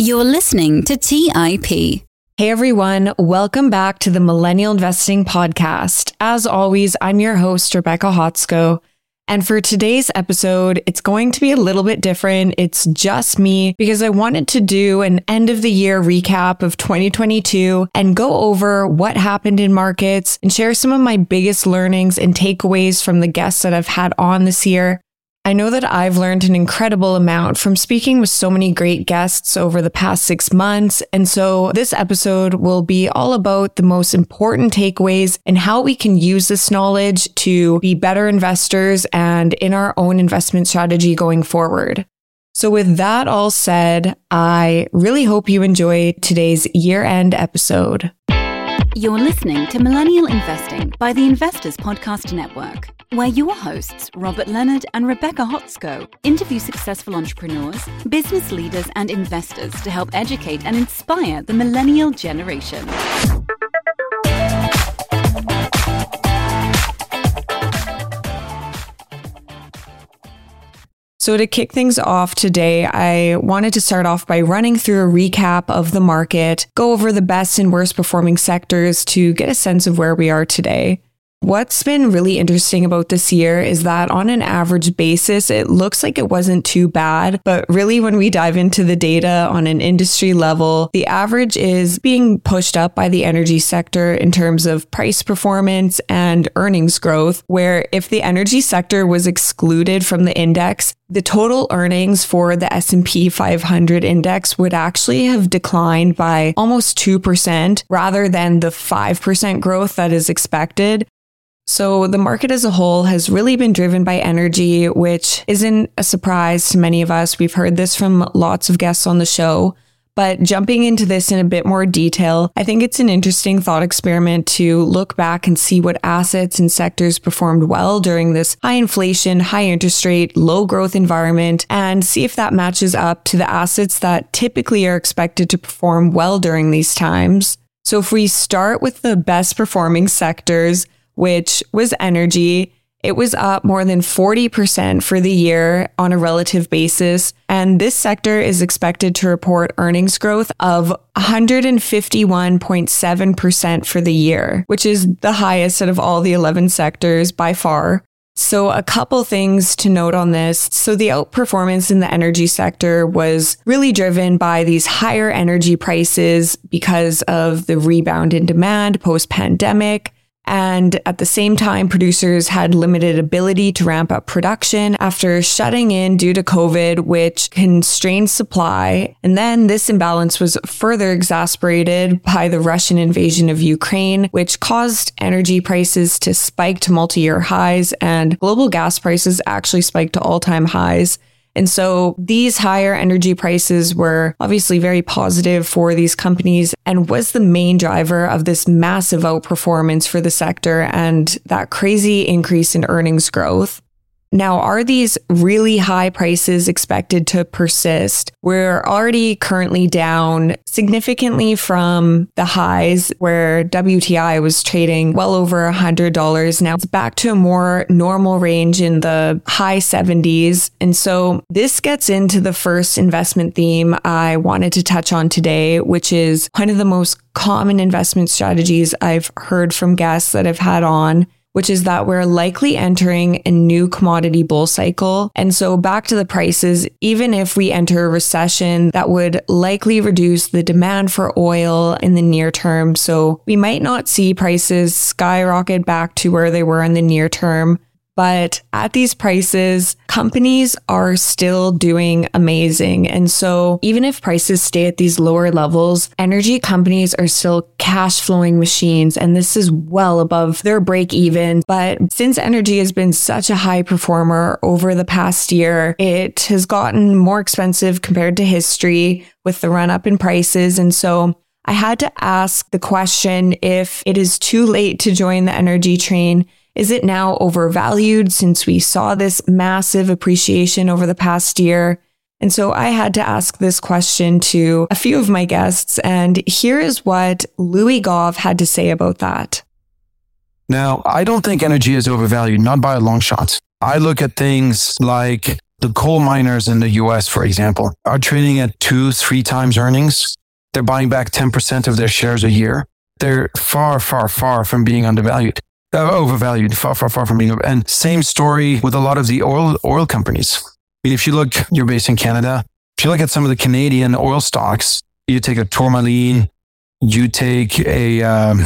You're listening to TIP. Hey everyone, welcome back to the Millennial Investing Podcast. As always, I'm your host, Rebecca Hotsko. And for today's episode, it's going to be a little bit different. It's just me because I wanted to do an end of the year recap of 2022 and go over what happened in markets and share some of my biggest learnings and takeaways from the guests that I've had on this year. I know that I've learned an incredible amount from speaking with so many great guests over the past 6 months. And so this episode will be all about the most important takeaways and how we can use this knowledge to be better investors and in our own investment strategy going forward. So with that all said, I really hope you enjoy today's year-end episode. You're listening to Millennial Investing by the Investors Podcast Network, where your hosts, Robert Leonard and Rebecca Hotsko, interview successful entrepreneurs, business leaders, and investors to help educate and inspire the millennial generation. So to kick things off today, I wanted to start off by running through a recap of the market, go over the best and worst performing sectors to get a sense of where we are today. What's been really interesting about this year is that on an average basis, it looks like it wasn't too bad, but really when we dive into the data on an industry level, the average is being pushed up by the energy sector in terms of price performance and earnings growth, where if the energy sector was excluded from the index, the total earnings for the S&P 500 index would actually have declined by almost 2% rather than the 5% growth that is expected. So the market as a whole has really been driven by energy, which isn't a surprise to many of us. We've heard this from lots of guests on the show. But jumping into this in a bit more detail, I think it's an interesting thought experiment to look back and see what assets and sectors performed well during this high inflation, high interest rate, low growth environment, and see if that matches up to the assets that typically are expected to perform well during these times. So if we start with the best performing sectors, which was energy, it was up more than 40% for the year on a relative basis. And this sector is expected to report earnings growth of 151.7% for the year, which is the highest out of all the 11 sectors by far. So a couple things to note on this. So the outperformance in the energy sector was really driven by these higher energy prices because of the rebound in demand post-pandemic. And at the same time, producers had limited ability to ramp up production after shutting in due to COVID, which constrained supply. And then this imbalance was further exacerbated by the Russian invasion of Ukraine, which caused energy prices to spike to multi-year highs, and global gas prices actually spiked to all-time highs. And so these higher energy prices were obviously very positive for these companies and was the main driver of this massive outperformance for the sector and that crazy increase in earnings growth. Now, are these really high prices expected to persist? We're already currently down significantly from the highs where WTI was trading well over $100. Now it's back to a more normal range in the high 70s. And so this gets into the first investment theme I wanted to touch on today, which is one of the most common investment strategies I've heard from guests that I've had on, which is that we're likely entering a new commodity bull cycle. And so back to the prices, even if we enter a recession, that would likely reduce the demand for oil in the near term. So we might not see prices skyrocket back to where they were in the near term. But at these prices, companies are still doing amazing. And so even if prices stay at these lower levels, energy companies are still cash flowing machines. And this is well above their break even. But since energy has been such a high performer over the past year, it has gotten more expensive compared to history with the run up in prices. And so I had to ask the question if it is too late to join the energy train. Is it now overvalued since we saw this massive appreciation over the past year? And so I had to ask this question to a few of my guests, and here is what Louis Gove had to say about that. Now, I don't think energy is overvalued, not by a long shot. I look at things like The coal miners in the US, for example, are trading at 2-3 times earnings. They're buying back 10% of their shares a year. They're far, far, far from being overvalued, far, far, far from being. And same story with a lot of the oil companies. I mean, if you look, you're based in Canada. If you look at some of the Canadian oil stocks, you take a Tourmaline, you take a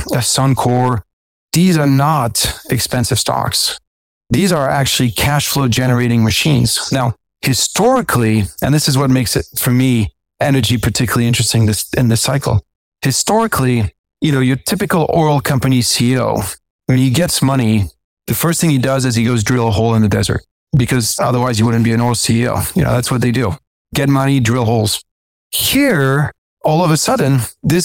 Suncor. These are not expensive stocks. These are actually cash flow generating machines. Now, historically, and this is what makes it, for me, energy particularly interesting in this cycle. Historically, your typical oil company CEO, when he gets money, the first thing he does is he goes drill a hole in the desert, because otherwise you wouldn't be an oil CEO. That's what they do. Get money, drill holes. Here, all of a sudden,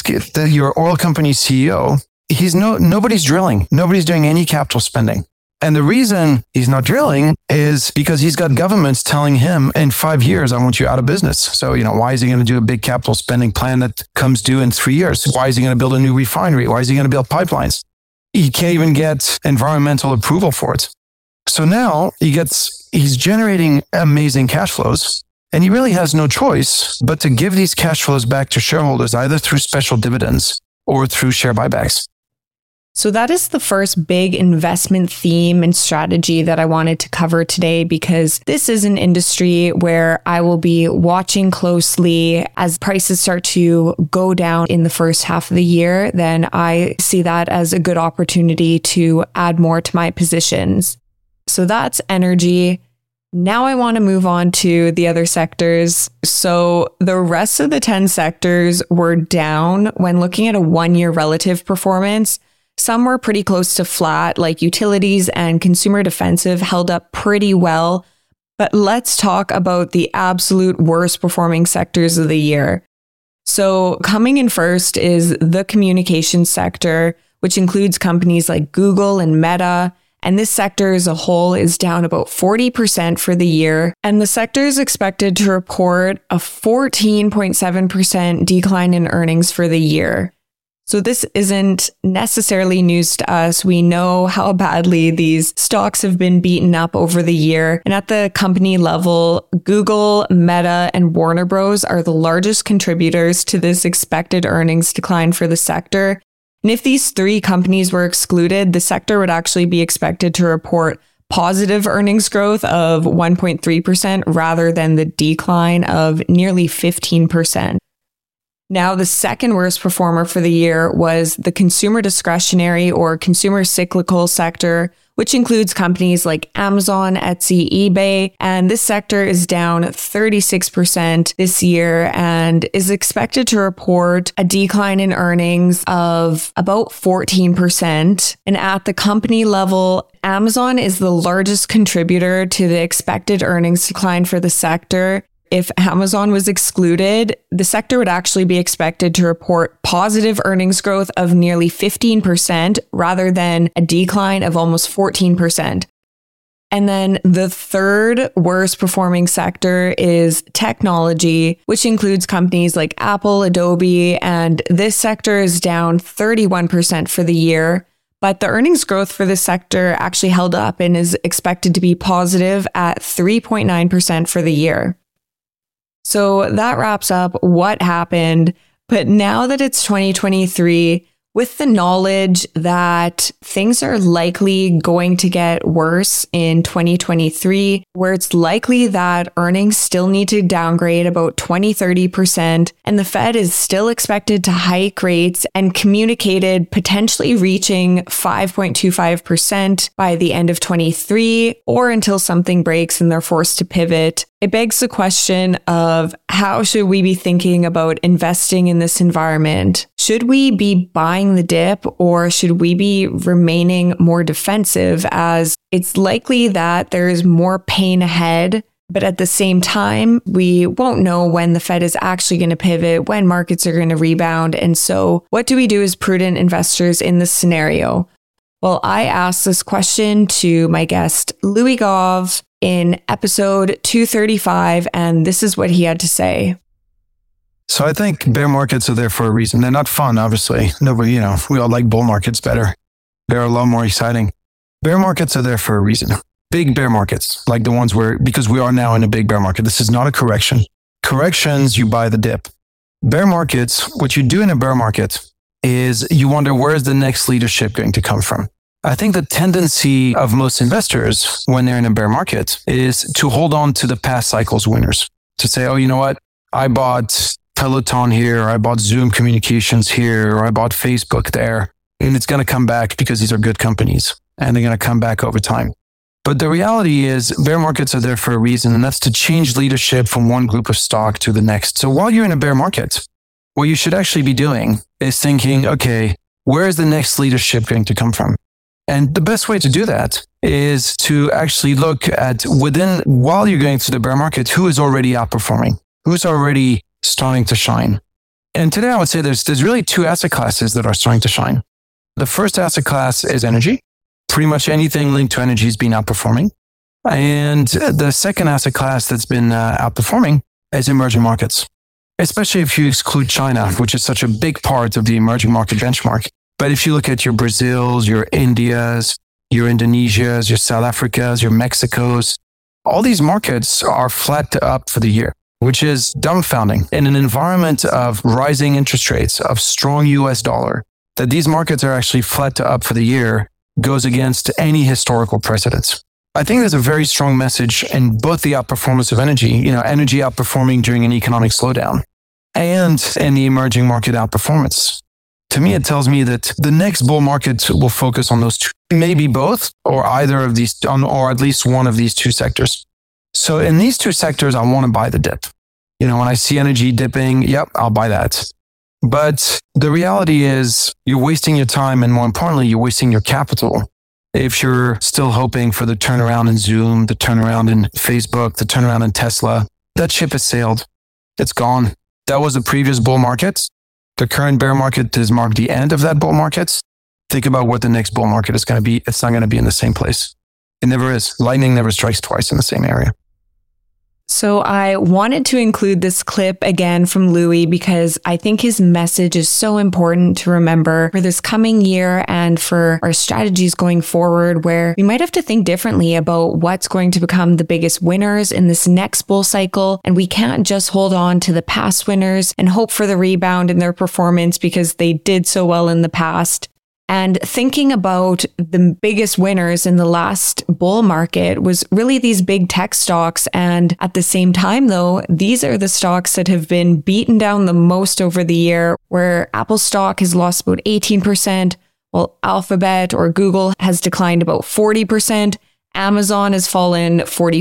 your oil company CEO, nobody's drilling. Nobody's doing any capital spending. And the reason he's not drilling is because he's got governments telling him in 5 years, I want you out of business. So, why is he going to do a big capital spending plan that comes due in 3 years? Why is he going to build a new refinery? Why is he going to build pipelines? He can't even get environmental approval for it. So now he's generating amazing cash flows, and he really has no choice but to give these cash flows back to shareholders, either through special dividends or through share buybacks. So that is the first big investment theme and strategy that I wanted to cover today, because this is an industry where I will be watching closely as prices start to go down in the first half of the year. Then I see that as a good opportunity to add more to my positions. So that's energy. Now I want to move on to the other sectors. So the rest of the 10 sectors were down when looking at a 1-year relative performance. Some were pretty close to flat, like utilities and consumer defensive held up pretty well. But let's talk about the absolute worst performing sectors of the year. So coming in first is the communications sector, which includes companies like Google and Meta. And this sector as a whole is down about 40% for the year. And the sector is expected to report a 14.7% decline in earnings for the year. So this isn't necessarily news to us. We know how badly these stocks have been beaten up over the year. And at the company level, Google, Meta, and Warner Bros. Are the largest contributors to this expected earnings decline for the sector. And if these 3 companies were excluded, the sector would actually be expected to report positive earnings growth of 1.3% rather than the decline of nearly 15%. Now, the second worst performer for the year was the consumer discretionary or consumer cyclical sector, which includes companies like Amazon, Etsy, eBay. And this sector is down 36% this year and is expected to report a decline in earnings of about 14%. And at the company level, Amazon is the largest contributor to the expected earnings decline for the sector. If Amazon was excluded, the sector would actually be expected to report positive earnings growth of nearly 15% rather than a decline of almost 14%. And then the third worst performing sector is technology, which includes companies like Apple, Adobe, and this sector is down 31% for the year. But the earnings growth for this sector actually held up and is expected to be positive at 3.9% for the year. So that wraps up what happened. But now that it's 2023, with the knowledge that things are likely going to get worse in 2023, where it's likely that earnings still need to downgrade about 20-30%, and the Fed is still expected to hike rates and communicated potentially reaching 5.25% by the end of 23 or until something breaks and they're forced to pivot. It begs the question of how should we be thinking about investing in this environment? Should we be buying the dip or should we be remaining more defensive, as it's likely that there is more pain ahead, but at the same time, we won't know when the Fed is actually going to pivot, when markets are going to rebound. And so what do we do as prudent investors in this scenario? Well, I asked this question to my guest, Louis Gauve, in episode 235, and this is what he had to say. So I think bear markets are there for a reason. They're not fun, obviously. Nobody, we all like bull markets better. They're a lot more exciting. Bear markets are there for a reason. big bear markets, like the ones because we are now in a big bear market. This is not a correction. Corrections, you buy the dip. Bear markets, what you do in a bear market is you wonder, where is the next leadership going to come from? I think the tendency of most investors when they're in a bear market is to hold on to the past cycle's winners. To say, oh, you know what? I bought Peloton here, or I bought Zoom Communications here, or I bought Facebook there. And it's going to come back because these are good companies and they're going to come back over time. But the reality is bear markets are there for a reason, and that's to change leadership from one group of stock to the next. So while you're in a bear market, what you should actually be doing is thinking, okay, where is the next leadership going to come from? And the best way to do that is to actually look at while you're going through the bear market, who is already outperforming, who's already starting to shine. And today I would say there's really two asset classes that are starting to shine. The first asset class is energy. Pretty much anything linked to energy has been outperforming. And the second asset class that's been outperforming is emerging markets, especially if you exclude China, which is such a big part of the emerging market benchmark. But if you look at your Brazils, your Indias, your Indonesias, your South Africas, your Mexicos, all these markets are flat to up for the year, which is dumbfounding. In an environment of rising interest rates, of strong US dollar, that these markets are actually flat to up for the year goes against any historical precedents. I think there's a very strong message in both the outperformance of energy outperforming during an economic slowdown, and in the emerging market outperformance. To me, it tells me that the next bull market will focus on those two, maybe both, or either of these, or at least one of these two sectors. So in these two sectors, I want to buy the dip. When I see energy dipping, yep, I'll buy that. But the reality is you're wasting your time, and more importantly, you're wasting your capital if you're still hoping for the turnaround in Zoom, the turnaround in Facebook, the turnaround in Tesla. That ship has sailed. It's gone. That was the previous bull market. The current bear market has marked the end of that bull market. Think about what the next bull market is going to be. It's not going to be in the same place. It never is. Lightning never strikes twice in the same area. So I wanted to include this clip again from Louis because I think his message is so important to remember for this coming year and for our strategies going forward, where we might have to think differently about what's going to become the biggest winners in this next bull cycle. And we can't just hold on to the past winners and hope for the rebound in their performance because they did so well in the past. And thinking about the biggest winners in the last bull market was really these big tech stocks. And at the same time, though, these are the stocks that have been beaten down the most over the year, where Apple stock has lost about 18%, while Alphabet or Google has declined about 40%. Amazon has fallen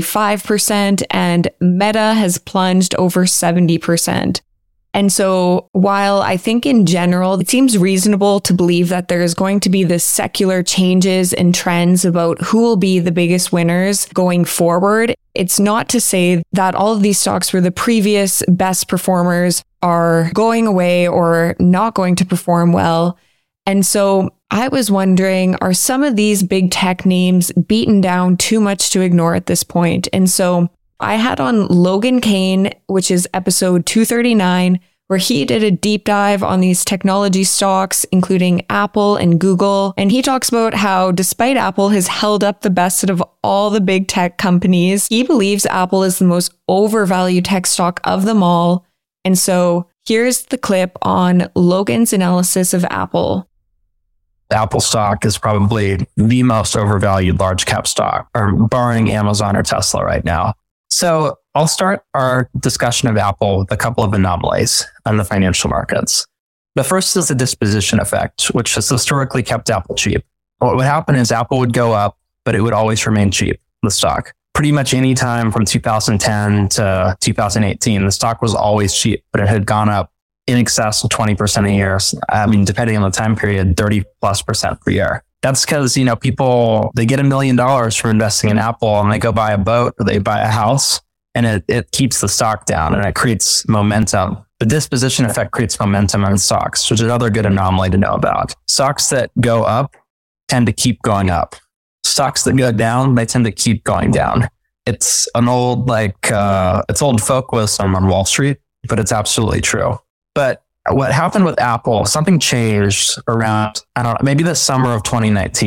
45%, and Meta has plunged over 70%. And so while I think in general, it seems reasonable to believe that there is going to be this secular changes and trends about who will be the biggest winners going forward, it's not to say that all of these stocks where the previous best performers are going away or not going to perform well. And so I was wondering, are some of these big tech names beaten down too much to ignore at this point? And so I had on Logan Kane, which is episode 239, where he did a deep dive on these technology stocks, including Apple and Google. And he talks about how despite Apple has held up the best out of all the big tech companies, he believes Apple is the most overvalued tech stock of them all. And so here's the clip on Logan's analysis of Apple. Apple stock is probably the most overvalued large cap stock, or barring Amazon or Tesla right now. So I'll start our discussion of Apple with a couple of anomalies on the financial markets. The first is the disposition effect, which has historically kept Apple cheap. What would happen is Apple would go up, but it would always remain cheap, the stock. Pretty much any time from 2010 to 2018, the stock was always cheap, but it had gone up in excess of 20% a year. I mean, depending on the time period, 30+% per year. That's because, people, they get $1 million from investing in Apple and they go buy a boat or they buy a house, and it keeps the stock down and it creates momentum. The disposition effect creates momentum in stocks, which is another good anomaly to know about. Stocks that go up tend to keep going up. Stocks that go down, they tend to keep going down. It's an old, it's old folk wisdom on Wall Street, but it's absolutely true. But what happened with Apple, something changed around, maybe the summer of 2019.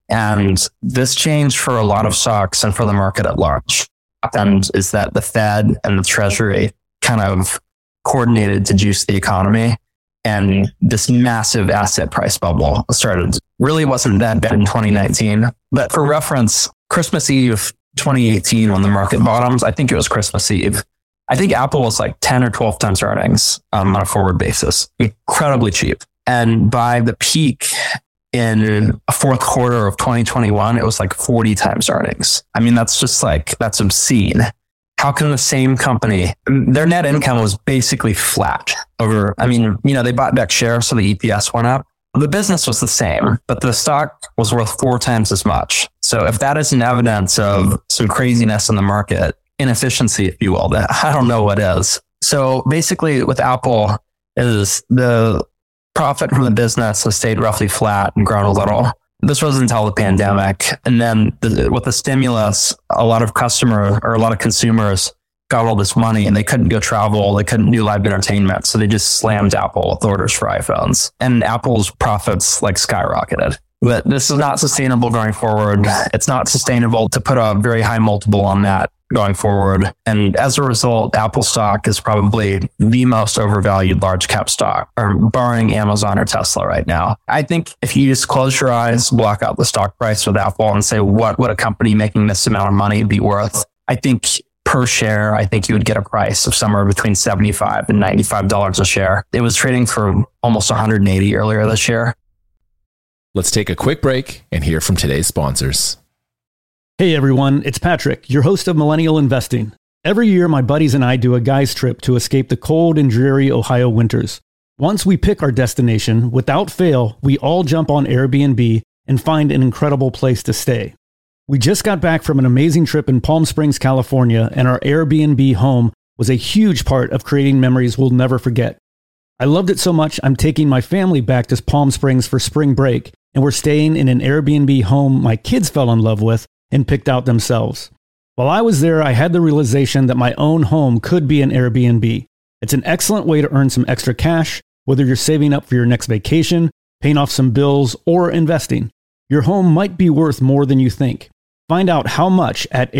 And this changed for a lot of stocks and for the market at large. What happened is that the Fed and the Treasury kind of coordinated to juice the economy. And this massive asset price bubble started. Really wasn't that bad in 2019. But for reference, Christmas Eve 2018, when the market bottoms, I think it was Christmas Eve, I think Apple was like 10 or 12 times earnings on a forward basis. Incredibly cheap. And by the peak in a fourth quarter of 2021, it was like 40 times earnings. I mean, that's obscene. How can the same company, their net income was basically flat over, they bought back shares, so the EPS went up. The business was the same, but the stock was worth 4 times as much. So if that isn't evidence of some craziness in the market, inefficiency, if you will, then I don't know what is. So basically with Apple is the profit from the business has stayed roughly flat and grown a little. This was until the pandemic. And then with the stimulus, a lot of consumers got all this money and they couldn't go travel. They couldn't do live entertainment. So they just slammed Apple with orders for iPhones, and Apple's profits like skyrocketed. But this is not sustainable going forward. It's not sustainable to put a very high multiple on that going forward. And as a result, Apple stock is probably the most overvalued large cap stock, or barring Amazon or Tesla right now. I think if you just close your eyes, block out the stock price with Apple and say, what would a company making this amount of money be worth? I think per share, I think you would get a price of somewhere between $75 and $95 a share. It was trading for almost 180 earlier this year. Let's take a quick break and hear from today's sponsors. Hey everyone, it's Patrick, your host of Millennial Investing. Every year, my buddies and I do a guy's trip to escape the cold and dreary Ohio winters. Once we pick our destination, without fail, we all jump on Airbnb and find an incredible place to stay. We just got back from an amazing trip in Palm Springs, California, and our Airbnb home was a huge part of creating memories we'll never forget. I loved it so much, I'm taking my family back to Palm Springs for spring break, and we're staying in an Airbnb home my kids fell in love with and picked out themselves. While I was there, I had the realization that my own home could be an Airbnb. It's an excellent way to earn some extra cash, whether you're saving up for your next vacation, paying off some bills, or investing. Your home might be worth more than you think. Find out how much at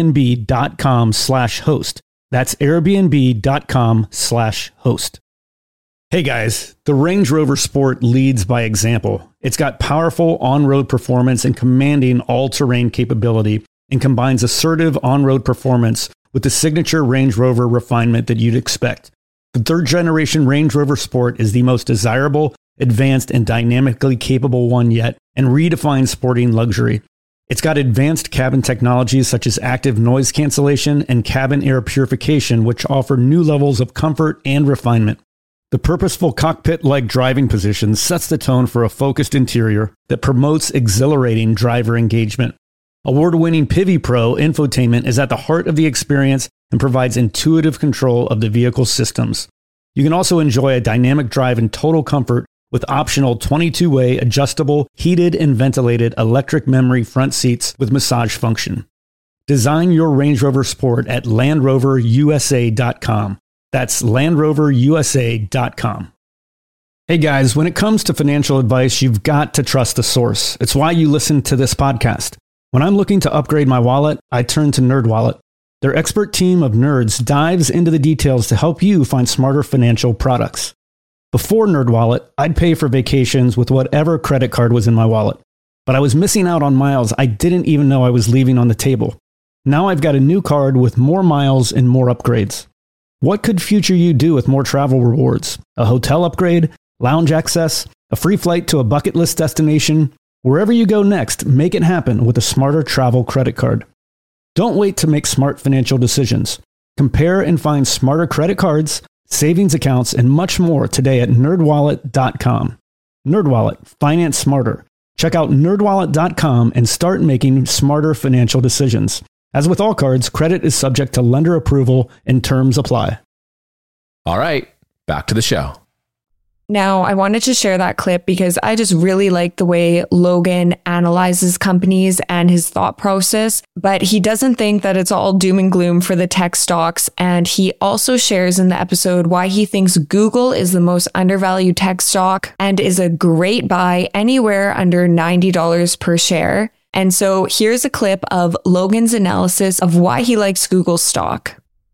airbnb.com/host. That's airbnb.com/host. Hey guys, the Range Rover Sport leads by example. It's got powerful on-road performance and commanding all-terrain capability, and combines assertive on-road performance with the signature Range Rover refinement that you'd expect. The third-generation Range Rover Sport is the most desirable, advanced, and dynamically capable one yet, and redefines sporting luxury. It's got advanced cabin technologies such as active noise cancellation and cabin air purification, which offer new levels of comfort and refinement. The purposeful cockpit-like driving position sets the tone for a focused interior that promotes exhilarating driver engagement. Award-winning Pivi Pro infotainment is at the heart of the experience and provides intuitive control of the vehicle systems. You can also enjoy a dynamic drive in total comfort with optional 22-way adjustable, heated and ventilated electric memory front seats with massage function. Design your Range Rover Sport at LandRoverUSA.com. That's LandRoverUSA.com. Hey guys, when it comes to financial advice, you've got to trust the source. It's why you listen to this podcast. When I'm looking to upgrade my wallet, I turn to NerdWallet. Their expert team of nerds dives into the details to help you find smarter financial products. Before NerdWallet, I'd pay for vacations with whatever credit card was in my wallet, but I was missing out on miles I didn't even know I was leaving on the table. Now I've got a new card with more miles and more upgrades. What could future you do with more travel rewards? A hotel upgrade, lounge access, a free flight to a bucket list destination? Wherever you go next, make it happen with a smarter travel credit card. Don't wait to make smart financial decisions. Compare and find smarter credit cards, savings accounts, and much more today at nerdwallet.com. NerdWallet, finance smarter. Check out nerdwallet.com and start making smarter financial decisions. As with all cards, credit is subject to lender approval and terms apply. All right, back to the show. Now, I wanted to share that clip because I just really like the way Logan analyzes companies and his thought process, but he doesn't think that it's all doom and gloom for the tech stocks. And he also shares in the episode why he thinks Google is the most undervalued tech stock and is a great buy anywhere under $90 per share. And so here's a clip of Logan's analysis of why he likes Google stock.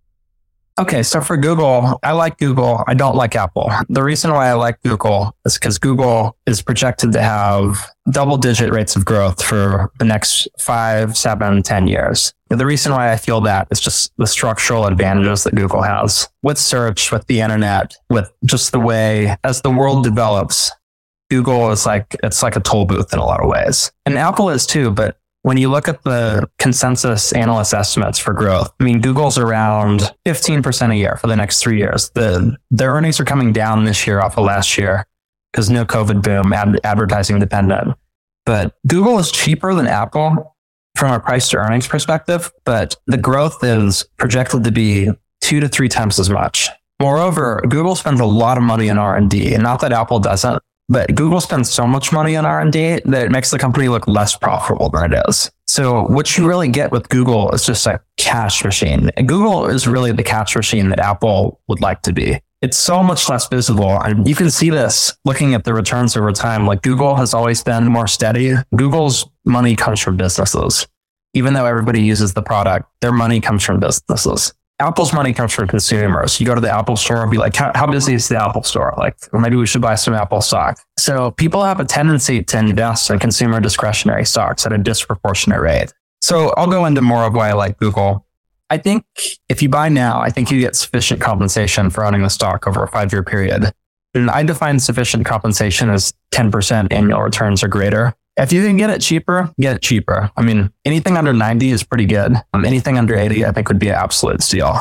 Okay, so for Google, I like Google. I don't like Apple. The reason why I like Google is because Google is projected to have double-digit rates of growth for the next 5, 7, 10 years. The reason why I feel that is just the structural advantages that Google has with search, with the internet, with just the way as the world develops. Google is it's like a toll booth in a lot of ways. And Apple is too, but when you look at the consensus analyst estimates for growth, I mean, Google's around 15% a year for the next 3 years. Their earnings are coming down this year off of last year because no COVID boom, advertising dependent. But Google is cheaper than Apple from a price to earnings perspective, but the growth is projected to be 2 to 3 times as much. Moreover, Google spends a lot of money on R&D, and not that Apple doesn't. But Google spends so much money on R&D that it makes the company look less profitable than it is. So what you really get with Google is just a cash machine. And Google is really the cash machine that Apple would like to be. It's so much less visible. And you can see this looking at the returns over time. Like Google has always been more steady. Google's money comes from businesses. Even though everybody uses the product, their money comes from businesses. Apple's money comes from consumers. You go to the Apple store and be like, how busy is the Apple store? Or maybe we should buy some Apple stock. So people have a tendency to invest in consumer discretionary stocks at a disproportionate rate. So I'll go into more of why I like Google. I think if you buy now, I think you get sufficient compensation for owning the stock over a 5-year period. And I define sufficient compensation as 10% annual returns or greater. If you can get it cheaper, get it cheaper. I mean, anything under 90 is pretty good. Anything under 80, I think would be an absolute steal.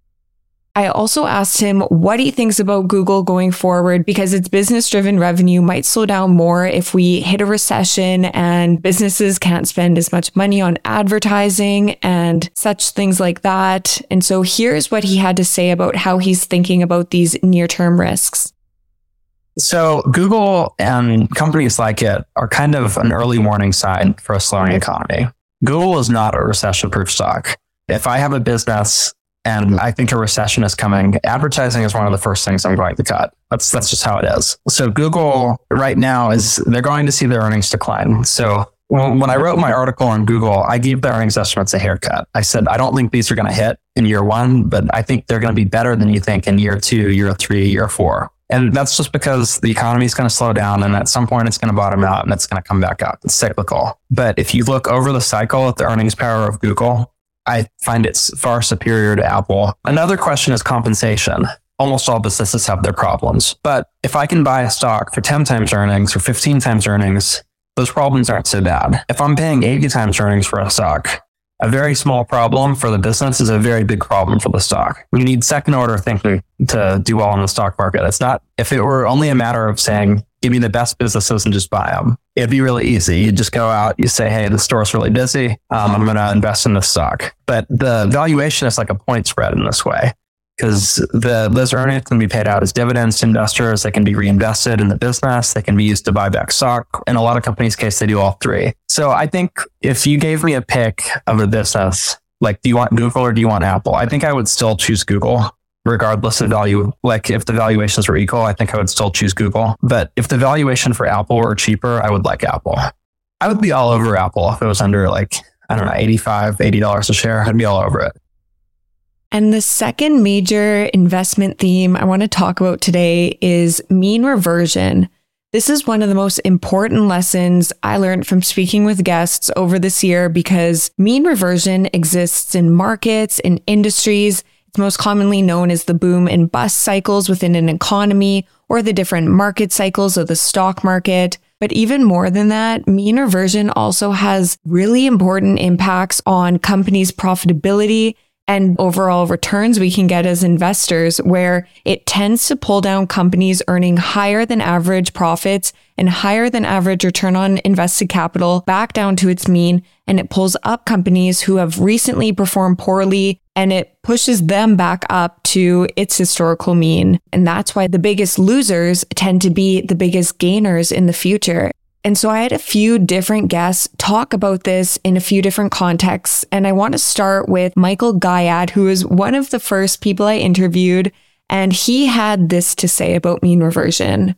I also asked him what he thinks about Google going forward because its business-driven revenue might slow down more if we hit a recession and businesses can't spend as much money on advertising and such things like that. And so here's what he had to say about how he's thinking about these near-term risks. So Google and companies like it are kind of an early warning sign for a slowing economy. Google is not a recession-proof stock. If I have a business and I think a recession is coming, advertising is one of the first things I'm going to cut. That's just how it is. So Google right now they're going to see their earnings decline. So when I wrote my article on Google, I gave the earnings estimates a haircut. I said, I don't think these are going to hit in year 1, but I think they're going to be better than you think in year 2, year 3, year 4. And that's just because the economy is going to slow down and at some point it's going to bottom out and it's going to come back up. It's cyclical. But if you look over the cycle at the earnings power of Google, I find it's far superior to Apple. Another question is compensation. Almost all businesses have their problems. But if I can buy a stock for 10 times earnings or 15 times earnings, those problems aren't so bad. If I'm paying 80 times earnings for a stock, a very small problem for the business is a very big problem for the stock. You need second order thinking to do well in the stock market. It's not, if it were only a matter of saying, give me the best businesses and just buy them, it'd be really easy. You just go out, you say, hey, the store's really busy. I'm going to invest in this stock. But the valuation is like a point spread in this way because those earnings can be paid out as dividends to investors. They can be reinvested in the business. They can be used to buy back stock. In a lot of companies' case, they do all three. So I think if you gave me a pick of a business, like, do you want Google or do you want Apple? I think I would still choose Google. Regardless of value, like if the valuations were equal, I think I would still choose Google. But if the valuation for Apple were cheaper, I would like Apple. I would be all over Apple if it was under $85, $80 a share. I'd be all over it. And the second major investment theme I want to talk about today is mean reversion. This is one of the most important lessons I learned from speaking with guests over this year because mean reversion exists in markets, in industries. It's most commonly known as the boom and bust cycles within an economy or the different market cycles of the stock market. But even more than that, mean reversion also has really important impacts on companies' profitability and overall returns we can get as investors, where it tends to pull down companies earning higher than average profits and higher than average return on invested capital back down to its mean, and it pulls up companies who have recently performed poorly and it pushes them back up to its historical mean. And that's why the biggest losers tend to be the biggest gainers in the future. And so I had a few different guests talk about this in a few different contexts. And I want to start with Michael Gayad, who is one of the first people I interviewed. And he had this to say about mean reversion.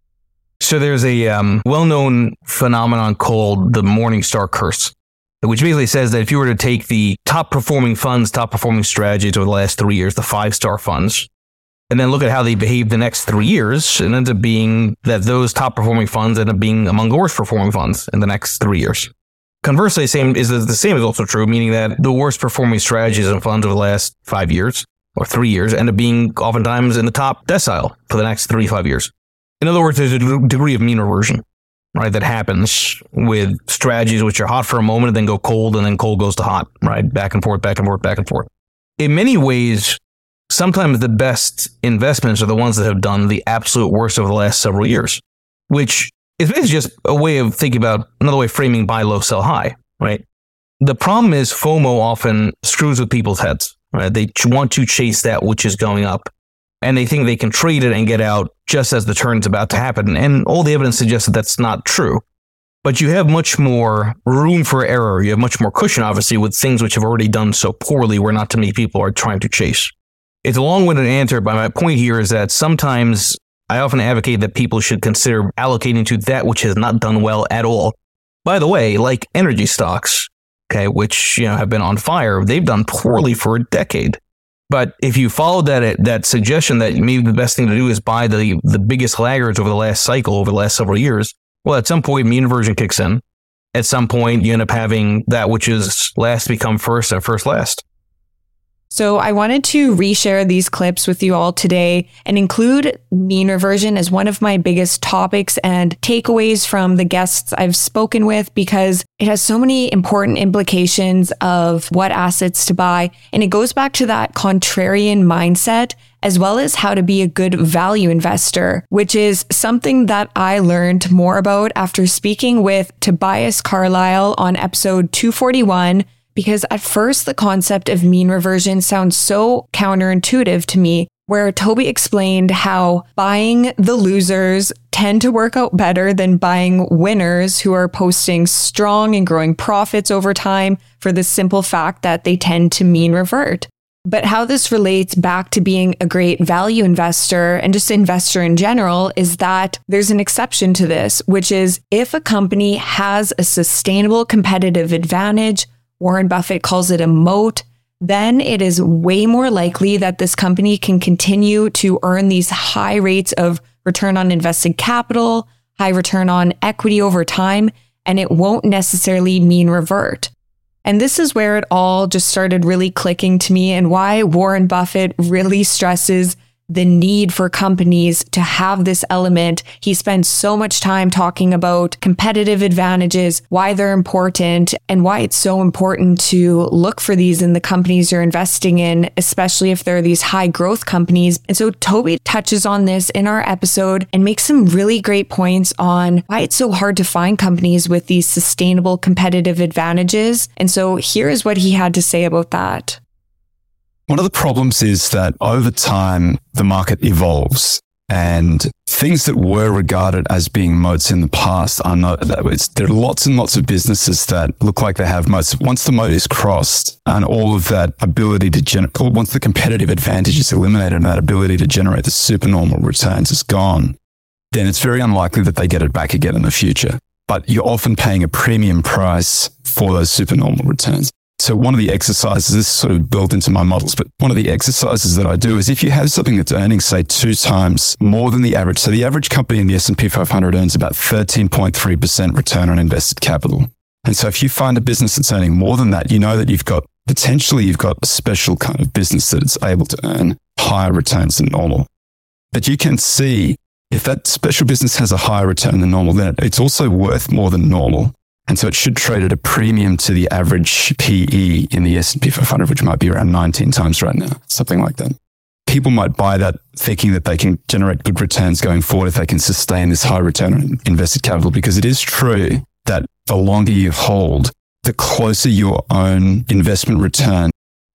So there's a well-known phenomenon called the Morningstar curse, which basically says that if you were to take the top performing funds, top performing strategies over the last 3 years, the 5-star funds, and then look at how they behave the next 3 years, it ends up being that those top performing funds end up being among the worst performing funds in the next 3 years. Conversely, the same is also true, meaning that the worst performing strategies and funds over the last 5 years or 3 years end up being oftentimes in the top decile for the next 3 to 5 years. In other words, there's a degree of mean reversion, right, that happens with strategies which are hot for a moment and then go cold, and then cold goes to hot, right? Back and forth, back and forth, back and forth. In many ways, sometimes the best investments are the ones that have done the absolute worst over the last several years, which is basically just a way of thinking about another way of framing buy low, sell high, right? The problem is FOMO often screws with people's heads, right? They want to chase that which is going up, and they think they can trade it and get out just as the turn's about to happen. And all the evidence suggests that that's not true. But you have much more room for error. You have much more cushion, obviously, with things which have already done so poorly where not too many people are trying to chase. It's a long-winded answer, but my point here is that sometimes I often advocate that people should consider allocating to that which has not done well at all. By the way, like energy stocks, okay, which have been on fire, they've done poorly for a decade. But if you follow that suggestion that maybe the best thing to do is buy the biggest laggards over the last cycle, over the last several years, well, at some point, mean reversion kicks in. At some point, you end up having that which is last become first and first last. So I wanted to reshare these clips with you all today and include mean reversion as one of my biggest topics and takeaways from the guests I've spoken with, because it has so many important implications of what assets to buy. And it goes back to that contrarian mindset, as well as how to be a good value investor, which is something that I learned more about after speaking with Tobias Carlisle on episode 241. Because at first, the concept of mean reversion sounds so counterintuitive to me, where Toby explained how buying the losers tend to work out better than buying winners who are posting strong and growing profits over time for the simple fact that they tend to mean revert. But how this relates back to being a great value investor and just investor in general is that there's an exception to this, which is if a company has a sustainable competitive advantage, Warren Buffett calls it a moat, then it is way more likely that this company can continue to earn these high rates of return on invested capital, high return on equity over time, and it won't necessarily mean revert. And this is where it all just started really clicking to me, and why Warren Buffett really stresses the need for companies to have this element. He spends so much time talking about competitive advantages, why they're important, and why it's so important to look for these in the companies you're investing in, especially if they're these high growth companies. And so Toby touches on this in our episode and makes some really great points on why it's so hard to find companies with these sustainable competitive advantages. And so here is what he had to say about that. One of the problems is that over time, the market evolves, and things that were regarded as being moats in the past are not. There are lots and lots of businesses that look like they have moats. Once the moat is crossed and all of that ability to generate, once the competitive advantage is eliminated and that ability to generate the supernormal returns is gone, then it's very unlikely that they get it back again in the future. But you're often paying a premium price for those supernormal returns. So one of the exercises, this is sort of built into my models, but one of the exercises that I do is if you have something that's earning, say, 2 times more than the average. So the average company in the S&P 500 earns about 13.3% return on invested capital. And so if you find a business that's earning more than that, you know that you've got a special kind of business that is able to earn higher returns than normal. But you can see if that special business has a higher return than normal, then it's also worth more than normal. And so it should trade at a premium to the average PE in the S&P 500, which might be around 19 times right now, something like that. People might buy that thinking that they can generate good returns going forward if they can sustain this high return on invested capital, because it is true that the longer you hold, the closer your own investment return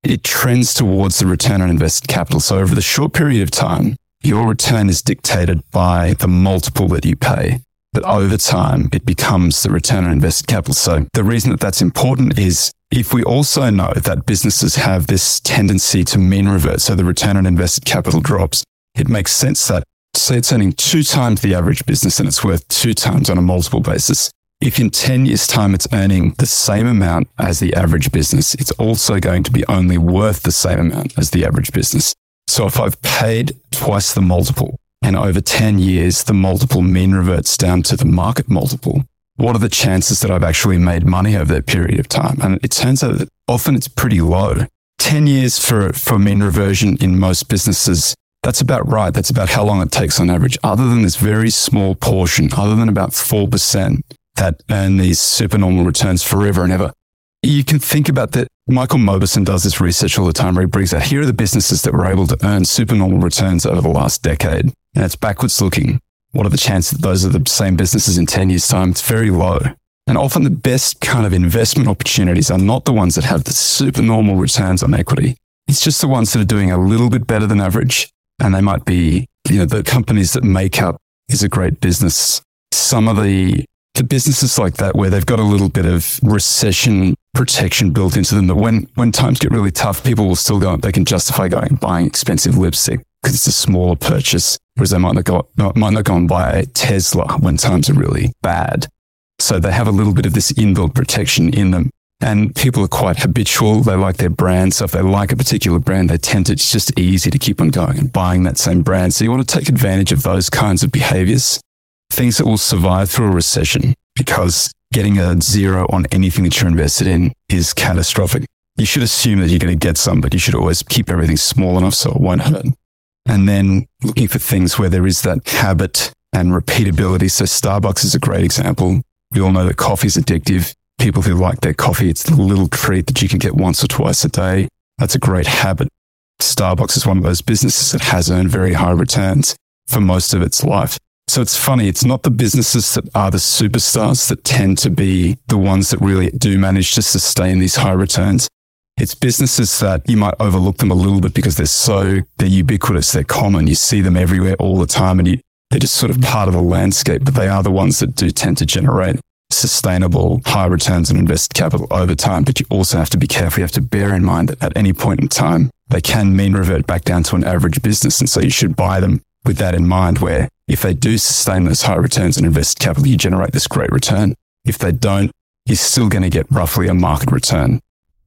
it trends towards the return on invested capital. So over the short period of time, your return is dictated by the multiple that you pay. But over time, it becomes the return on invested capital. So the reason that that's important is if we also know that businesses have this tendency to mean revert, so the return on invested capital drops, it makes sense that, say it's earning 2 times the average business and it's worth 2 times on a multiple basis. If in 10 years' time it's earning the same amount as the average business, it's also going to be only worth the same amount as the average business. So if I've paid twice the multiple and over 10 years, the multiple mean reverts down to the market multiple, what are the chances that I've actually made money over that period of time? And it turns out that often it's pretty low. 10 years for mean reversion in most businesses, that's about right. That's about how long it takes on average, other than this very small portion, other than about 4% that earn these supernormal returns forever and ever. You can think about that. Michael Mauboussin does this research all the time where he brings out, here are the businesses that were able to earn supernormal returns over the last decade. And it's backwards looking. What are the chances that those are the same businesses in 10 years' time? It's very low. And often the best kind of investment opportunities are not the ones that have the supernormal returns on equity. It's just the ones that are doing a little bit better than average. And they might be, the companies that make up is a great business. Some of the businesses like that where they've got a little bit of recession protection built into them, that when times get really tough, people will still go, they can justify going and buying expensive lipstick because it's a smaller purchase, whereas they might not go and buy a Tesla when times are really bad. So they have a little bit of this inbuilt protection in them. And people are quite habitual. They like their brand. So if they like a particular brand, it's just easy to keep on going and buying that same brand. So you want to take advantage of those kinds of behaviors, things that will survive through a recession, because getting a 0 on anything that you're invested in is catastrophic. You should assume that you're going to get some, but you should always keep everything small enough so it won't hurt. And then looking for things where there is that habit and repeatability. So Starbucks is a great example. We all know that coffee is addictive. People who like their coffee, it's a little treat that you can get once or twice a day. That's a great habit. Starbucks is one of those businesses that has earned very high returns for most of its life. So it's funny, it's not the businesses that are the superstars that tend to be the ones that really do manage to sustain these high returns. It's businesses that you might overlook them a little bit because they're ubiquitous, they're common. You see them everywhere all the time and they're just sort of part of the landscape, but they are the ones that do tend to generate sustainable high returns on invested capital over time. But you also have to be careful. You have to bear in mind that at any point in time, they can mean revert back down to an average business. And so you should buy them with that in mind, where if they do sustain those high returns on invested capital, you generate this great return. If they don't, you're still going to get roughly a market return.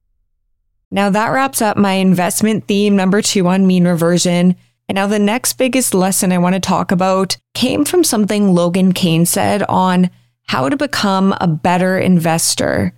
Now that wraps up my investment theme number 2 on mean reversion. And now the next biggest lesson I want to talk about came from something Logan Kane said on how to become a better investor.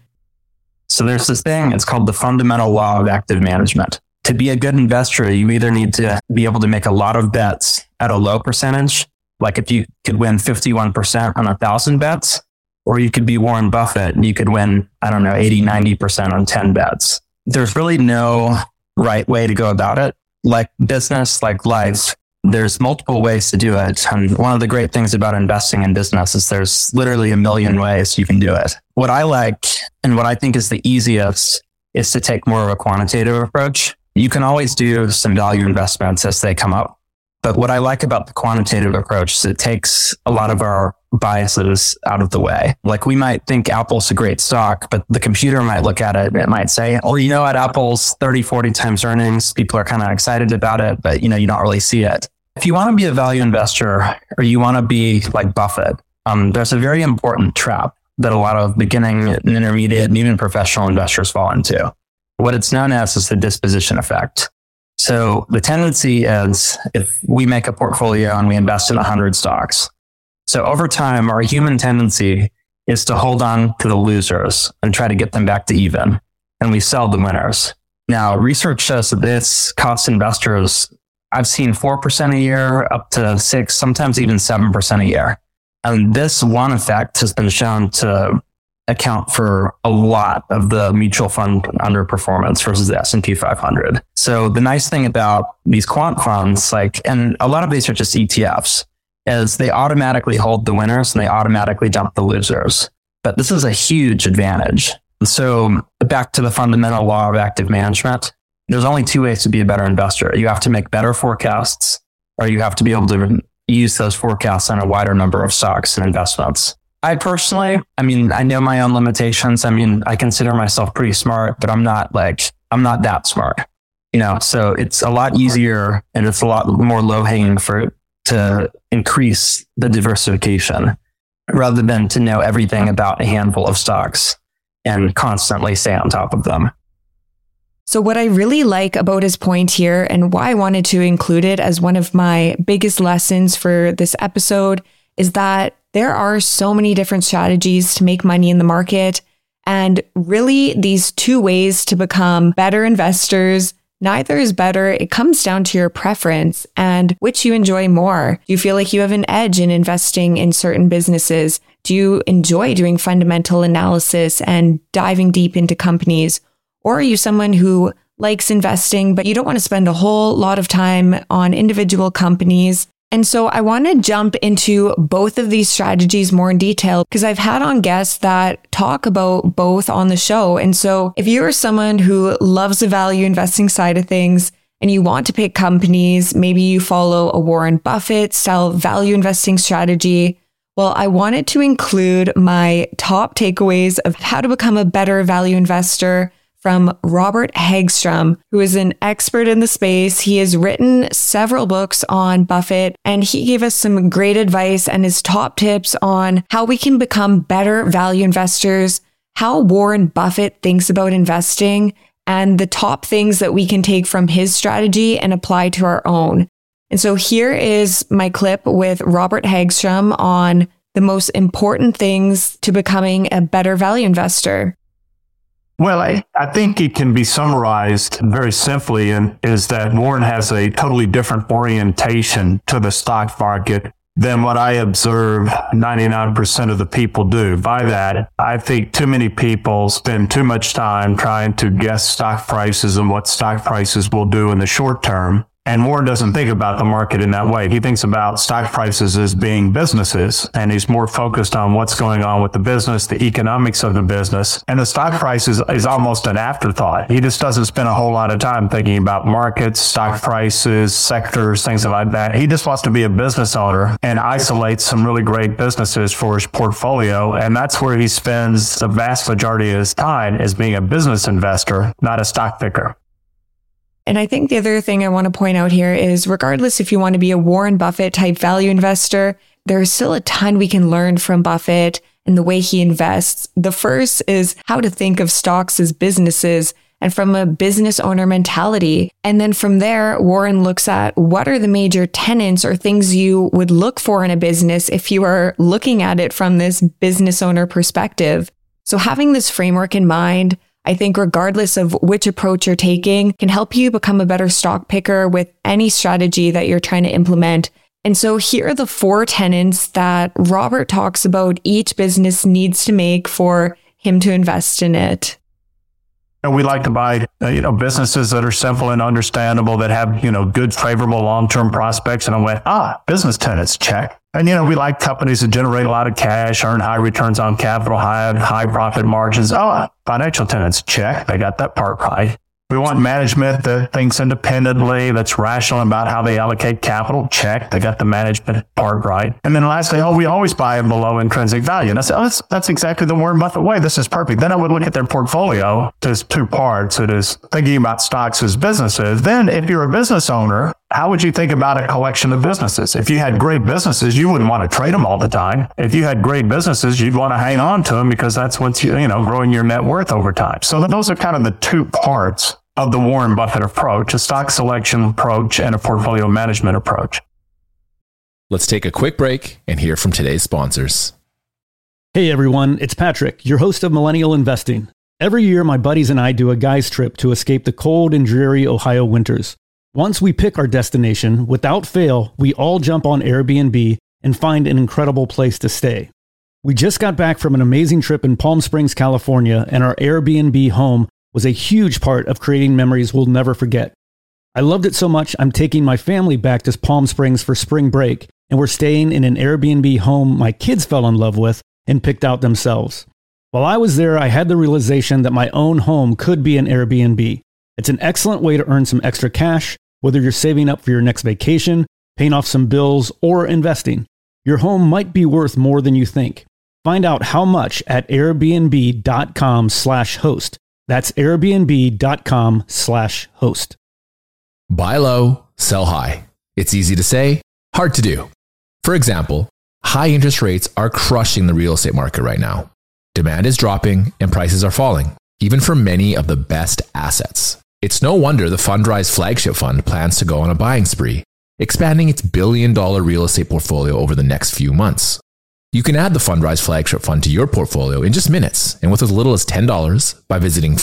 So there's this thing, it's called the fundamental law of active management. To be a good investor, you either need to be able to make a lot of bets at a low percentage, like if you could win 51% on 1,000 bets, or you could be Warren Buffett and you could win, 80, 90% on 10 bets. There's really no right way to go about it. Like business, like life, there's multiple ways to do it. And one of the great things about investing in business is there's literally a million ways you can do it. What I like and what I think is the easiest is to take more of a quantitative approach. You can always do some value investments as they come up. But what I like about the quantitative approach is it takes a lot of our biases out of the way. Like we might think Apple's a great stock, but the computer might look at it and it might say, at Apple's 30, 40 times earnings, people are kind of excited about it, but you don't really see it. If you want to be a value investor or you want to be like Buffett, there's a very important trap that a lot of beginning and intermediate and even professional investors fall into. What it's known as is the disposition effect. So the tendency is if we make a portfolio and we invest in 100 stocks, so over time, our human tendency is to hold on to the losers and try to get them back to even, and we sell the winners. Now, research shows that this costs investors, I've seen 4% a year up to 6, sometimes even 7% a year. And this one effect has been shown to account for a lot of the mutual fund underperformance versus the S&P 500. So the nice thing about these quant funds, and a lot of these are just ETFs, is they automatically hold the winners and they automatically dump the losers. But this is a huge advantage. So back to the fundamental law of active management, there's only two ways to be a better investor. You have to make better forecasts, or you have to be able to use those forecasts on a wider number of stocks and investments. I personally, I know my own limitations. I consider myself pretty smart, but I'm not that smart, so it's a lot easier and it's a lot more low hanging fruit to increase the diversification rather than to know everything about a handful of stocks and constantly stay on top of them. So what I really like about his point here and why I wanted to include it as one of my biggest lessons for this episode is that there are so many different strategies to make money in the market. And really, these two ways to become better investors, neither is better. It comes down to your preference and which you enjoy more. Do you feel like you have an edge in investing in certain businesses? Do you enjoy doing fundamental analysis and diving deep into companies? Or are you someone who likes investing, but you don't want to spend a whole lot of time on individual companies? And so I want to jump into both of these strategies more in detail because I've had on guests that talk about both on the show. And so if you're someone who loves the value investing side of things and you want to pick companies, maybe you follow a Warren Buffett style value investing strategy. Well, I wanted to include my top takeaways of how to become a better value investor from Robert Hagstrom, who is an expert in the space. He has written several books on Buffett, and he gave us some great advice and his top tips on how we can become better value investors, how Warren Buffett thinks about investing, and the top things that we can take from his strategy and apply to our own. And so here is my clip with Robert Hagstrom on the most important things to becoming a better value investor. Well, I think it can be summarized very simply, and is that Warren has a totally different orientation to the stock market than what I observe 99% of the people do. By that, I think too many people spend too much time trying to guess stock prices and what stock prices will do in the short term. And Warren doesn't think about the market in that way. He thinks about stock prices as being businesses, and he's more focused on what's going on with the business, the economics of the business. And the stock price is almost an afterthought. He just doesn't spend a whole lot of time thinking about markets, stock prices, sectors, things like that. He just wants to be a business owner and isolate some really great businesses for his portfolio. And that's where he spends the vast majority of his time, as being a business investor, not a stock picker. And I think the other thing I want to point out here is regardless if you want to be a Warren Buffett type value investor, there's still a ton we can learn from Buffett and the way he invests. The first is how to think of stocks as businesses and from a business owner mentality. And then from there, Warren looks at what are the major tenets or things you would look for in a business if you are looking at it from this business owner perspective. So having this framework in mind, I think regardless of which approach you're taking, can help you become a better stock picker with any strategy that you're trying to implement. And so here are the 4 tenets that Robert talks about each business needs to make for him to invest in it. And we like to buy, businesses that are simple and understandable, that have, good, favorable long-term prospects. And I went, business tenets, check. And, we like companies that generate a lot of cash, earn high returns on capital, high profit margins. Financial tenets, check. They got that part right. We want management that thinks independently, that's rational about how they allocate capital. Check. They got the management part right. And then lastly, we always buy below intrinsic value. And I said, that's exactly the Warren Buffett way. This is perfect. Then I would look at their portfolio. There's 2 parts. It is thinking about stocks as businesses. Then if you're a business owner, how would you think about a collection of businesses? If you had great businesses, you wouldn't want to trade them all the time. If you had great businesses, you'd want to hang on to them because that's what's, growing your net worth over time. So those are kind of the 2 parts of the Warren Buffett approach, a stock selection approach and a portfolio management approach. Let's take a quick break and hear from today's sponsors. Hey everyone, it's Patrick, your host of Millennial Investing. Every year, my buddies and I do a guy's trip to escape the cold and dreary Ohio winters. Once we pick our destination, without fail, we all jump on Airbnb and find an incredible place to stay. We just got back from an amazing trip in Palm Springs, California, and our Airbnb home was a huge part of creating memories we'll never forget. I loved it so much, I'm taking my family back to Palm Springs for spring break, and we're staying in an Airbnb home my kids fell in love with and picked out themselves. While I was there, I had the realization that my own home could be an Airbnb. It's an excellent way to earn some extra cash, whether you're saving up for your next vacation, paying off some bills, or investing. Your home might be worth more than you think. Find out how much at airbnb.com/host. That's airbnb.com/host. Buy low, sell high. It's easy to say, hard to do. For example, high interest rates are crushing the real estate market right now. Demand is dropping and prices are falling, even for many of the best assets. It's no wonder the Fundrise flagship fund plans to go on a buying spree, expanding its billion-dollar real estate portfolio over the next few months. You can add the Fundrise flagship fund to your portfolio in just minutes and with as little as $10 by visiting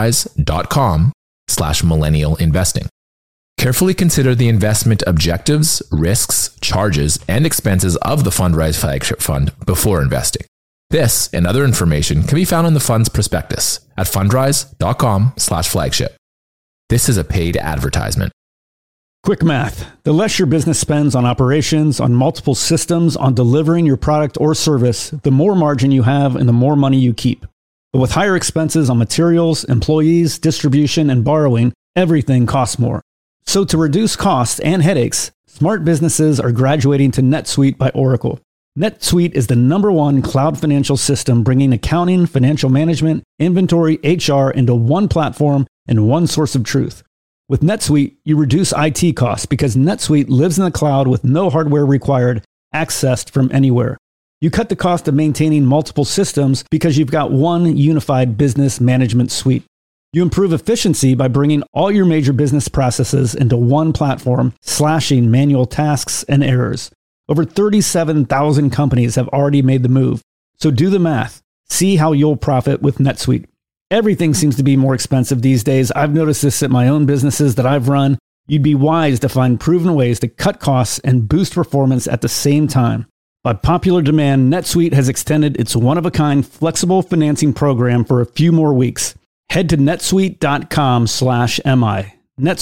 fundrise.com/millennial investing. Carefully consider the investment objectives, risks, charges, and expenses of the Fundrise flagship fund before investing. This and other information can be found in the fund's prospectus at fundrise.com/flagship. This is a paid advertisement. Quick math. The less your business spends on operations, on multiple systems, on delivering your product or service, the more margin you have and the more money you keep. But with higher expenses on materials, employees, distribution, and borrowing, everything costs more. So to reduce costs and headaches, smart businesses are graduating to NetSuite by Oracle. NetSuite is the #1 cloud financial system bringing accounting, financial management, inventory, HR into one platform and one source of truth. With NetSuite, you reduce IT costs because NetSuite lives in the cloud with no hardware required, accessed from anywhere. You cut the cost of maintaining multiple systems because you've got one unified business management suite. You improve efficiency by bringing all your major business processes into one platform, slashing manual tasks and errors. Over 37,000 companies have already made the move. So do the math. See how you'll profit with NetSuite. Everything seems to be more expensive these days. I've noticed this at my own businesses that I've run. You'd be wise to find proven ways to cut costs and boost performance at the same time. By popular demand, NetSuite has extended its one-of-a-kind flexible financing program for a few more weeks. Head to netsuite.com/mi.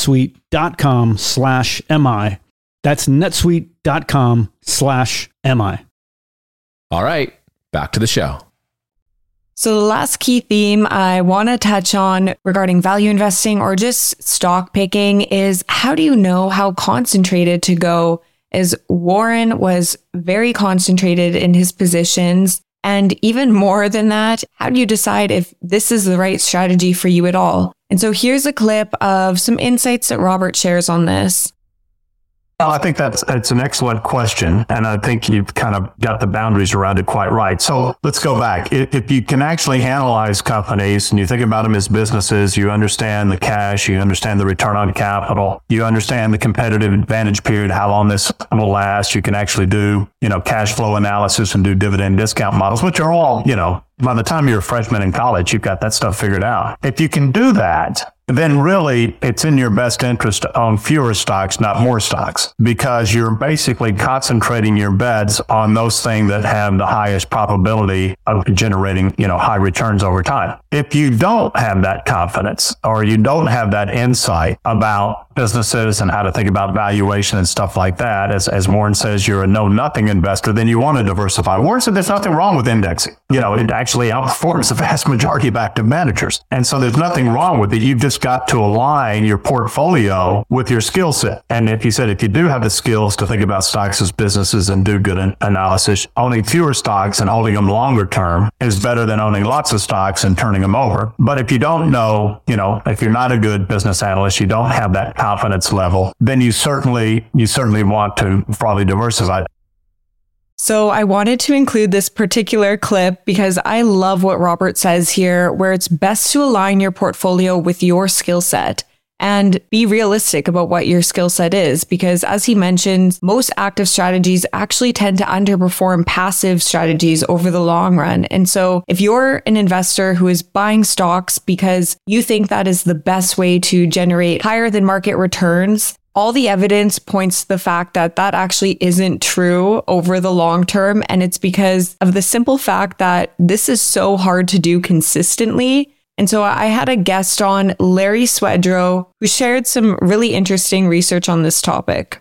netsuite.com/mi. That's netsuite.com/mi. All right, back to the show. So the last key theme I want to touch on regarding value investing or just stock picking is how do you know how concentrated to go? As Warren was very concentrated in his positions. And even more than that, how do you decide if this is the right strategy for you at all? And so here's a clip of some insights that Robert shares on this. Well, I think it's an excellent question, and I think you've kind of got the boundaries around it quite right. So let's go back. If you can actually analyze companies and you think about them as businesses, you understand the cash, you understand the return on capital, you understand the competitive advantage period, how long this will last. You can actually do, cash flow analysis and do dividend discount models, which are all, by the time you're a freshman in college, you've got that stuff figured out. If you can do that, then really it's in your best interest to own fewer stocks, not more stocks, because you're basically concentrating your bets on those things that have the highest probability of generating, high returns over time. If you don't have that confidence or you don't have that insight about businesses and how to think about valuation and stuff like that, as Warren says, you're a know-nothing investor, then you want to diversify. Warren said there's nothing wrong with indexing. It actually outperforms the vast majority of active managers. And so there's nothing wrong with it. You've just got to align your portfolio with your skill set. And if you do have the skills to think about stocks as businesses and do good analysis, owning fewer stocks and holding them longer term is better than owning lots of stocks and turning them over. But if you don't know, if you're not a good business analyst, you don't have that confidence level, then you certainly want to probably diversify. So I wanted to include this particular clip because I love what Robert says here, where it's best to align your portfolio with your skill set and be realistic about what your skill set is. Because as he mentioned, most active strategies actually tend to underperform passive strategies over the long run. And so if you're an investor who is buying stocks because you think that is the best way to generate higher than market returns, all the evidence points to the fact that that actually isn't true over the long term. And it's because of the simple fact that this is so hard to do consistently. And so I had a guest on, Larry Swedroe, who shared some really interesting research on this topic.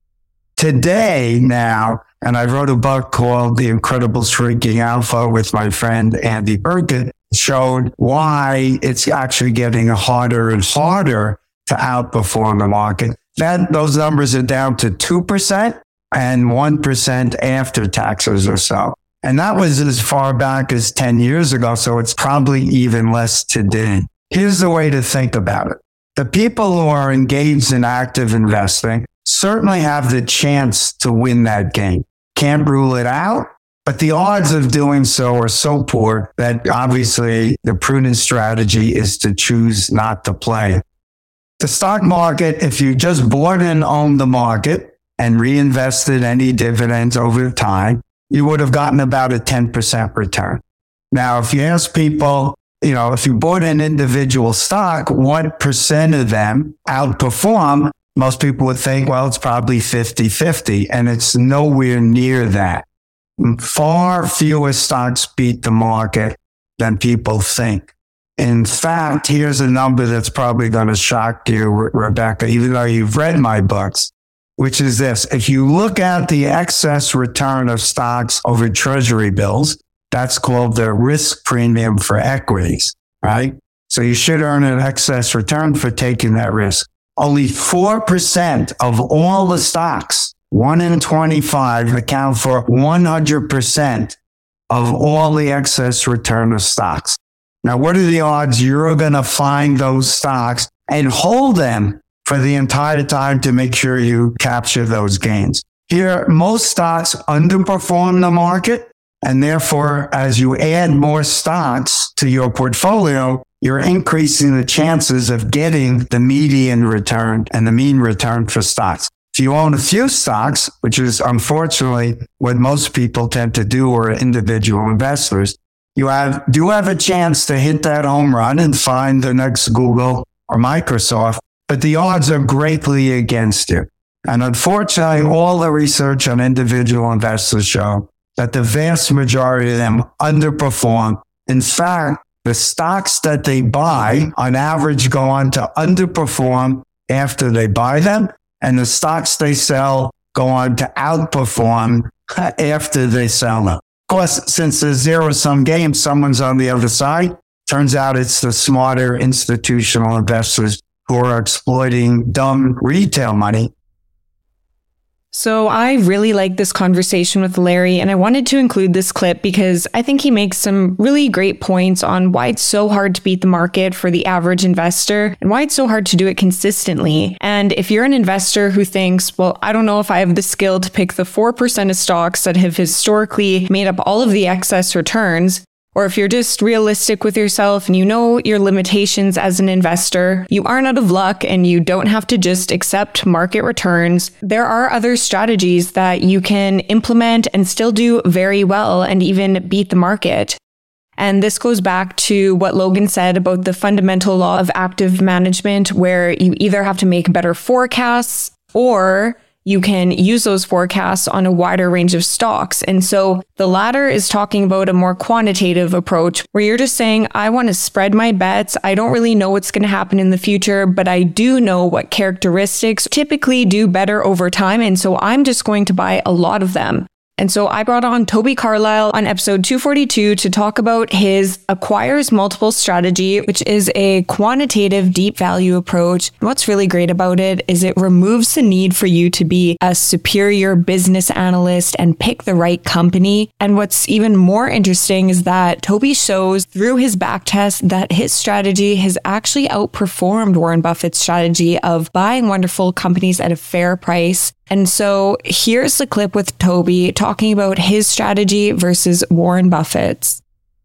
Today now, and I wrote a book called The Incredible Shrinking Alpha with my friend Andy Burkett. showed why it's actually getting harder and harder to outperform the market. Those numbers are down to 2% and 1% after taxes or so. And that was as far back as 10 years ago, so it's probably even less today. Here's the way to think about it. The people who are engaged in active investing certainly have the chance to win that game. Can't rule it out, but the odds of doing so are so poor that obviously the prudent strategy is to choose not to play. The stock market, if you just bought and owned the market and reinvested any dividends over time, you would have gotten about a 10% return. Now, if you ask people, if you bought an individual stock, what percent of them outperform? Most people would think, well, it's probably 50-50, and it's nowhere near that. Far fewer stocks beat the market than people think. In fact, here's a number that's probably going to shock you, Rebecca, even though you've read my books, which is this. If you look at the excess return of stocks over treasury bills, that's called the risk premium for equities, right? So you should earn an excess return for taking that risk. Only 4% of all the stocks, 1 in 25, account for 100% of all the excess return of stocks. Now, what are the odds you're going to find those stocks and hold them for the entire time to make sure you capture those gains? Here, most stocks underperform the market, and therefore, as you add more stocks to your portfolio, you're increasing the chances of getting the median return and the mean return for stocks. If you own a few stocks, which is unfortunately what most people tend to do or individual investors, you do have a chance to hit that home run and find the next Google or Microsoft, but the odds are greatly against you. And unfortunately, all the research on individual investors show that the vast majority of them underperform. In fact, the stocks that they buy on average go on to underperform after they buy them, and the stocks they sell go on to outperform after they sell them. Of course, since there's zero-sum game, someone's on the other side. Turns out it's the smarter institutional investors who are exploiting dumb retail money. So I really like this conversation with Larry, and I wanted to include this clip because I think he makes some really great points on why it's so hard to beat the market for the average investor and why it's so hard to do it consistently. And if you're an investor who thinks, well, I don't know if I have the skill to pick the 4% of stocks that have historically made up all of the excess returns, or if you're just realistic with yourself and you know your limitations as an investor, you aren't out of luck and you don't have to just accept market returns. There are other strategies that you can implement and still do very well and even beat the market. And this goes back to what Logan said about the fundamental law of active management, where you either have to make better forecasts or you can use those forecasts on a wider range of stocks. And so the latter is talking about a more quantitative approach where you're just saying, I want to spread my bets. I don't really know what's going to happen in the future, but I do know what characteristics typically do better over time. And so I'm just going to buy a lot of them. And so I brought on Toby Carlisle on episode 242 to talk about his acquires multiple strategy, which is a quantitative deep value approach. What's really great about it is it removes the need for you to be a superior business analyst and pick the right company. And what's even more interesting is that Toby shows through his backtest that his strategy has actually outperformed Warren Buffett's strategy of buying wonderful companies at a fair price. And so here's the clip with Toby talking about his strategy versus Warren Buffett's.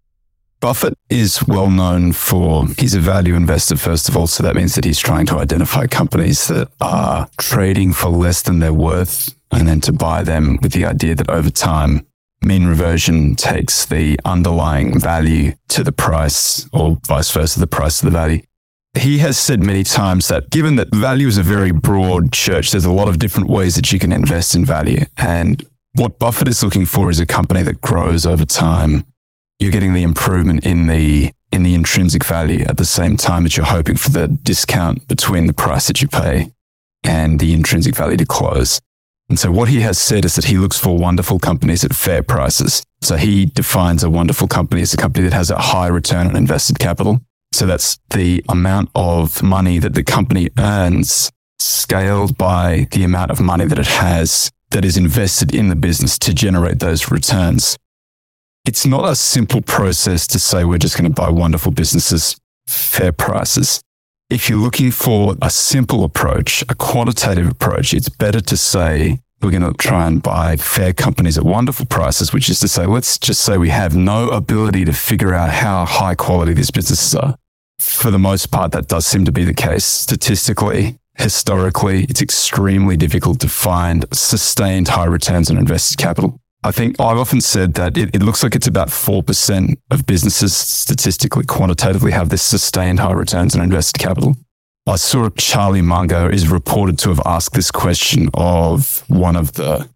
Buffett is well known for, he's a value investor, first of all. So that means that he's trying to identify companies that are trading for less than they're worth and then to buy them with the idea that over time, mean reversion takes the underlying value to the price or vice versa, the price to the value. He has said many times that given that value is a very broad church, there's a lot of different ways that you can invest in value. And what Buffett is looking for is a company that grows over time. You're getting the improvement in the intrinsic value at the same time that you're hoping for the discount between the price that you pay and the intrinsic value to close. And so what he has said is that he looks for wonderful companies at fair prices. So he defines a wonderful company as a company that has a high return on invested capital. So that's the amount of money that the company earns scaled by the amount of money that it has that is invested in the business to generate those returns. It's not a simple process to say we're just going to buy wonderful businesses, fair prices. If you're looking for a simple approach, a quantitative approach, it's better to say we're going to try and buy fair companies at wonderful prices, which is to say, let's just say we have no ability to figure out how high quality these businesses are. For the most part, that does seem to be the case. Statistically, historically, it's extremely difficult to find sustained high returns on invested capital. I think I've often said that it looks like it's about 4% of businesses statistically, quantitatively have this sustained high returns on invested capital. I saw Charlie Munger is reported to have asked this question of one of the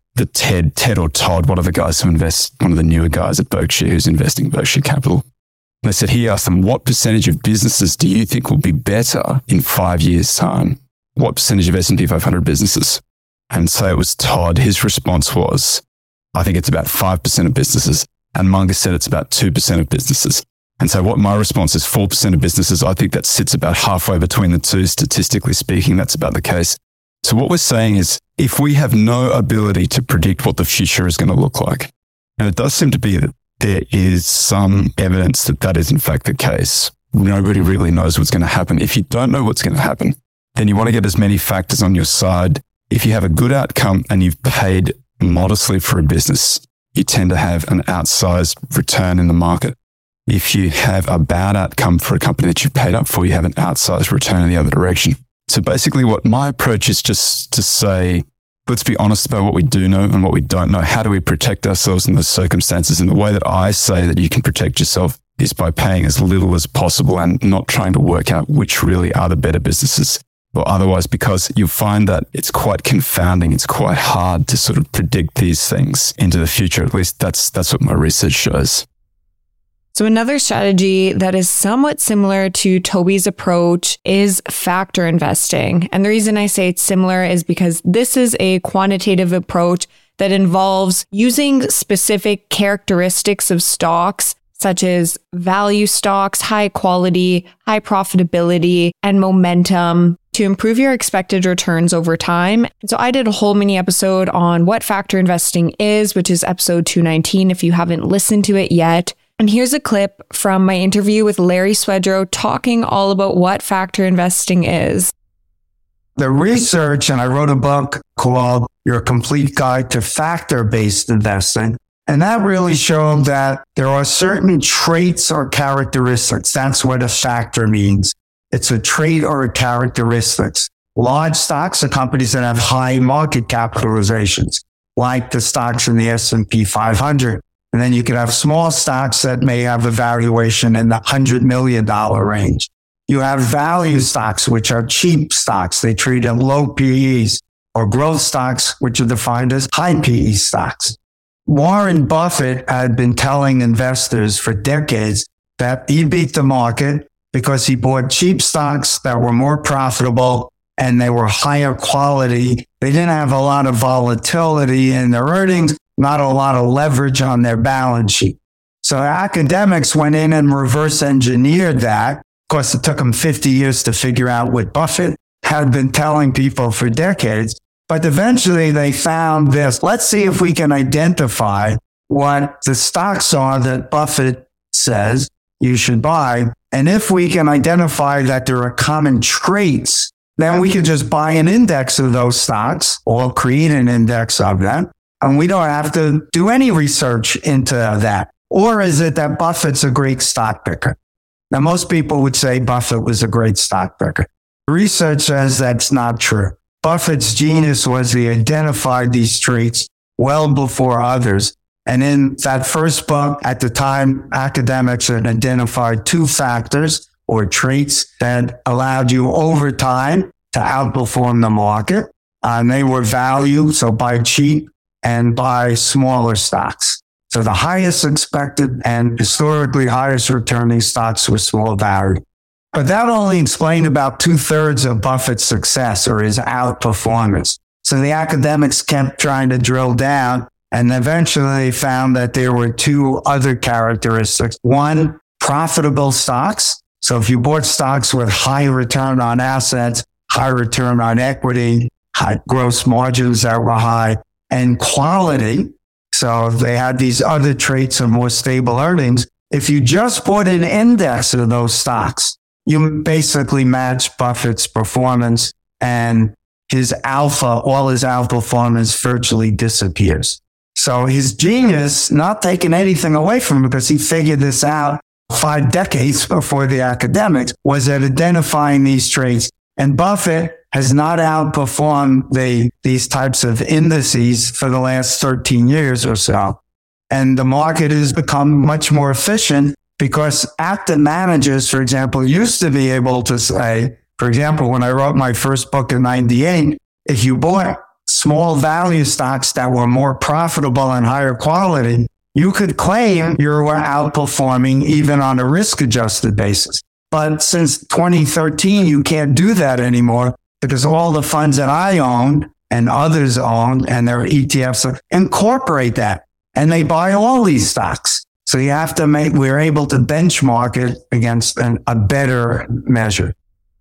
Ted or Todd, one of the guys who invest, one of the newer guys at Berkshire who's investing in Berkshire Capital. And they said, he asked them, what percentage of businesses do you think will be better in 5 years' time? What percentage of S&P 500 businesses? And so it was Todd. His response was, I think it's about 5% of businesses. And Munger said it's about 2% of businesses. And so what my response is 4% of businesses. I think that sits about halfway between the two. Statistically speaking, that's about the case. So what we're saying is if we have no ability to predict what the future is going to look like, and it does seem to be that there is some evidence that that is in fact the case. Nobody really knows what's going to happen. If you don't know what's going to happen, then you want to get as many factors on your side. If you have a good outcome and you've paid modestly for a business, you tend to have an outsized return in the market. If you have a bad outcome for a company that you've paid up for, you have an outsized return in the other direction. So basically what my approach is just to say, let's be honest about what we do know and what we don't know. How do we protect ourselves in those circumstances? And the way that I say that you can protect yourself is by paying as little as possible and not trying to work out which really are the better businesses or otherwise, because you'll find that it's quite confounding. It's quite hard to sort of predict these things into the future. At least that's what my research shows. So another strategy that is somewhat similar to Toby's approach is factor investing. And the reason I say it's similar is because this is a quantitative approach that involves using specific characteristics of stocks, such as value stocks, high quality, high profitability, and momentum to improve your expected returns over time. So I did a whole mini episode on what factor investing is, which is episode 219 if you haven't listened to it yet. And here's a clip from my interview with Larry Swedroe talking all about what factor investing is. The research, and I wrote a book called Your Complete Guide to Factor-Based Investing, and that really showed that there are certain traits or characteristics. That's what a factor means. It's a trait or a characteristics. Large stocks are companies that have high market capitalizations, like the stocks in the S&P 500. And then you could have small stocks that may have a valuation in the $100 million range. You have value stocks, which are cheap stocks. They trade at low PEs, or growth stocks, which are defined as high PE stocks. Warren Buffett had been telling investors for decades that he beat the market because he bought cheap stocks that were more profitable and they were higher quality. They didn't have a lot of volatility in their earnings, not a lot of leverage on their balance sheet. So academics went in and reverse engineered that. Of course, it took them 50 years to figure out what Buffett had been telling people for decades. But eventually they found this. Let's see if we can identify what the stocks are that Buffett says you should buy. And if we can identify that there are common traits, then we can just buy an index of those stocks or create an index of them. And we don't have to do any research into that. Or is it that Buffett's a great stock picker? Now, most people would say Buffett was a great stock picker. Research says that's not true. Buffett's genius was he identified these traits well before others. And in that first book, at the time, academics had identified 2 factors or traits that allowed you over time to outperform the market. And they were value, so buy cheap, and buy smaller stocks. So the highest expected and historically highest returning stocks were small value. But that only explained about 2/3 of Buffett's success or his outperformance. So the academics kept trying to drill down, and eventually they found that there were two other characteristics. One, profitable stocks. So if you bought stocks with high return on assets, high return on equity, high gross margins that were high, and quality. So if they had these other traits of more stable earnings, if you just bought an index of those stocks, you basically match Buffett's performance, and his alpha, all his alpha performance virtually disappears. So his genius, not taking anything away from him because he figured this out 5 decades before the academics, was at identifying these traits. And Buffett has not outperformed these types of indices for the last 13 years or so. And the market has become much more efficient because active managers, for example, used to be able to say, for example, when I wrote my first book in 98, if you bought small value stocks that were more profitable and higher quality, you could claim you were outperforming even on a risk-adjusted basis. But since 2013, you can't do that anymore because all the funds that I own and others own and their ETFs incorporate that. And they buy all these stocks. So you have to we're able to benchmark it against a better measure.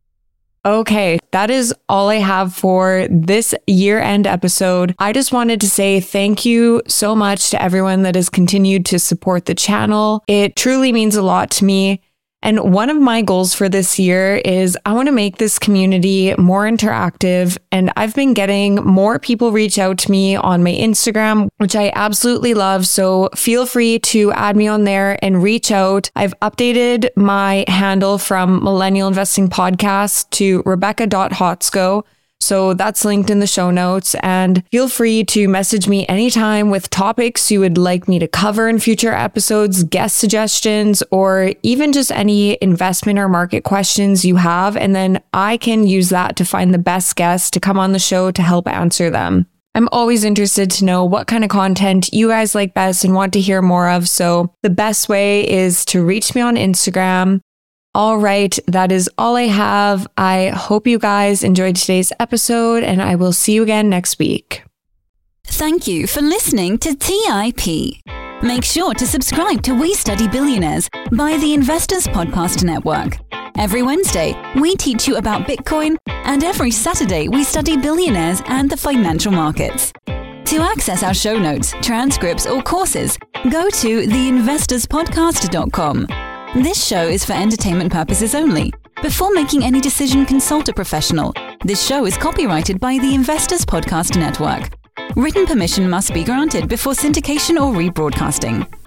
Okay, that is all I have for this year-end episode. I just wanted to say thank you so much to everyone that has continued to support the channel. It truly means a lot to me. And one of my goals for this year is I want to make this community more interactive. And I've been getting more people reach out to me on my Instagram, which I absolutely love. So feel free to add me on there and reach out. I've updated my handle from Millennial Investing Podcast to Rebecca.Hotsko. So that's linked in the show notes, and feel free to message me anytime with topics you would like me to cover in future episodes, guest suggestions, or even just any investment or market questions you have. And then I can use that to find the best guests to come on the show to help answer them. I'm always interested to know what kind of content you guys like best and want to hear more of. So the best way is to reach me on Instagram. All right, that is all I have. I hope you guys enjoyed today's episode, and I will see you again next week. Thank you for listening to TIP. Make sure to subscribe to We Study Billionaires by the Investors Podcast Network. Every Wednesday, we teach you about Bitcoin, and every Saturday, we study billionaires and the financial markets. To access our show notes, transcripts, or courses, go to theinvestorspodcast.com. This show is for entertainment purposes only. Before making any decision, consult a professional. This show is copyrighted by the Investors Podcast Network. Written permission must be granted before syndication or rebroadcasting.